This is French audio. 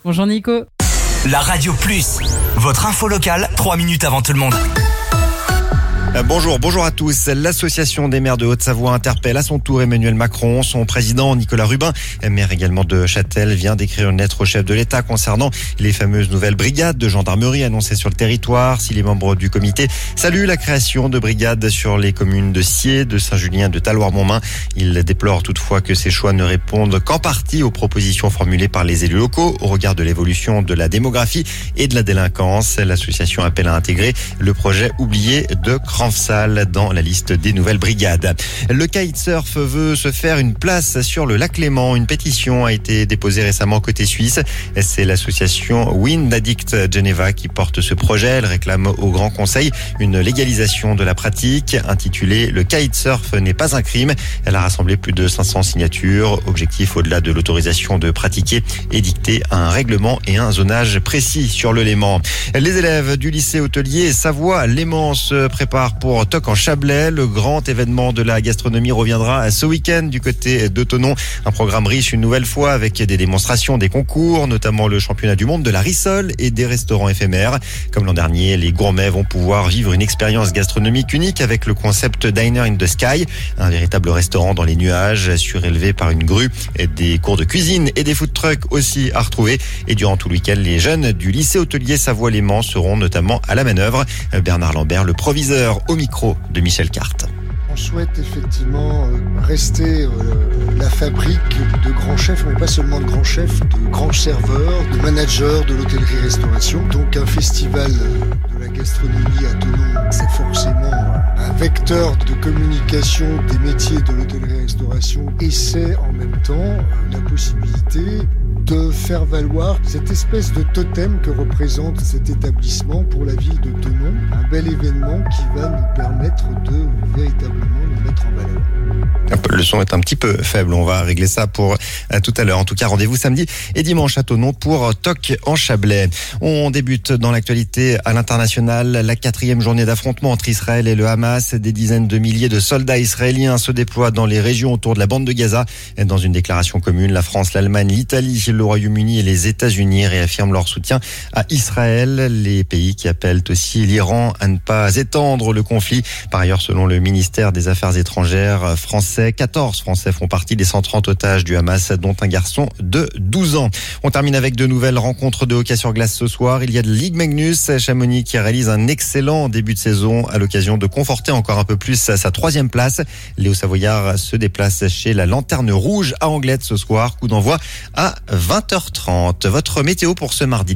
Bonjour Nico. La Radio Plus, votre info locale, 3 minutes avant tout le monde. Bonjour à tous. L'association des maires de Haute-Savoie interpelle à son tour Emmanuel Macron. Son président Nicolas Rubin, maire également de Châtel, vient d'écrire une lettre au chef de l'État concernant les fameuses nouvelles brigades de gendarmerie annoncées sur le territoire. Si les membres du comité saluent la création de brigades sur les communes de Siers, de Saint-Julien, de Talloires-Montmain, ils déplorent toutefois que ces choix ne répondent qu'en partie aux propositions formulées par les élus locaux au regard de l'évolution de la démographie et de la délinquance. L'association appelle à intégrer le projet oublié de Cranfsal dans la liste des nouvelles brigades. Le kitesurf veut se faire une place sur le lac Léman. Une pétition a été déposée récemment côté suisse. C'est l'association Wind Addict Geneva qui porte ce projet. Elle réclame au Grand Conseil une légalisation de la pratique intitulée « Le kitesurf n'est pas un crime ». Elle a rassemblé plus de 500 signatures. Objectif, au-delà de l'autorisation de pratiquer, édicter un règlement et un zonage précis sur le Léman. Les élèves du lycée hôtelier Savoie-Léman se préparent pour Toc en Chablais. Le grand événement de la gastronomie reviendra ce week-end du côté de Thonon. Un programme riche une nouvelle fois avec des démonstrations, des concours, notamment le championnat du monde de la rissole et des restaurants éphémères. Comme l'an dernier, les gourmets vont pouvoir vivre une expérience gastronomique unique avec le concept Diner in the Sky, un véritable restaurant dans les nuages surélevé par une grue, des cours de cuisine et des food trucks aussi à retrouver. Et durant tout le week-end, les jeunes du lycée hôtelier Savoie-Léman seront notamment à la manœuvre. Bernard Lambert, le proviseur, au micro de Michel Carte. On souhaite effectivement rester la fabrique de grands chefs, mais pas seulement de grands chefs, de grands serveurs, de managers de l'hôtellerie-restauration. Donc un festival de la gastronomie à Thonon, c'est forcément un vecteur de communication des métiers de l'hôtellerie-restauration et c'est en même temps la possibilité de faire valoir cette espèce de totem que représente cet établissement pour la ville de Thonon. Un bel événement qui va nous permettre de véritablement nous mettre en valeur. Le son est un petit peu faible, on va régler ça pour tout à l'heure. En tout cas, rendez-vous samedi et dimanche à Thonon pour Toc en Chablais. On débute dans l'actualité à l'international. La 4e journée d'affrontement entre Israël et le Hamas. Des dizaines de milliers de soldats israéliens se déploient dans les régions autour de la bande de Gaza. Dans une déclaration commune, la France, l'Allemagne, l'Italie, le Royaume-Uni et les États-Unis réaffirment leur soutien à Israël. Les pays qui appellent aussi l'Iran à ne pas étendre le conflit. Par ailleurs, selon le ministère des Affaires étrangères français, 14 Français font partie des 130 otages du Hamas, dont un garçon de 12 ans. On termine avec de nouvelles rencontres de hockey sur glace ce soir. Il y a de Ligue Magnus, Chamonix qui réalise un excellent début de saison à l'occasion de conforter encore un peu plus sa 3e place. Léo Savoyard se déplace chez la Lanterne Rouge à Anglette ce soir. Coup d'envoi à 20h30. Votre météo pour ce mardi.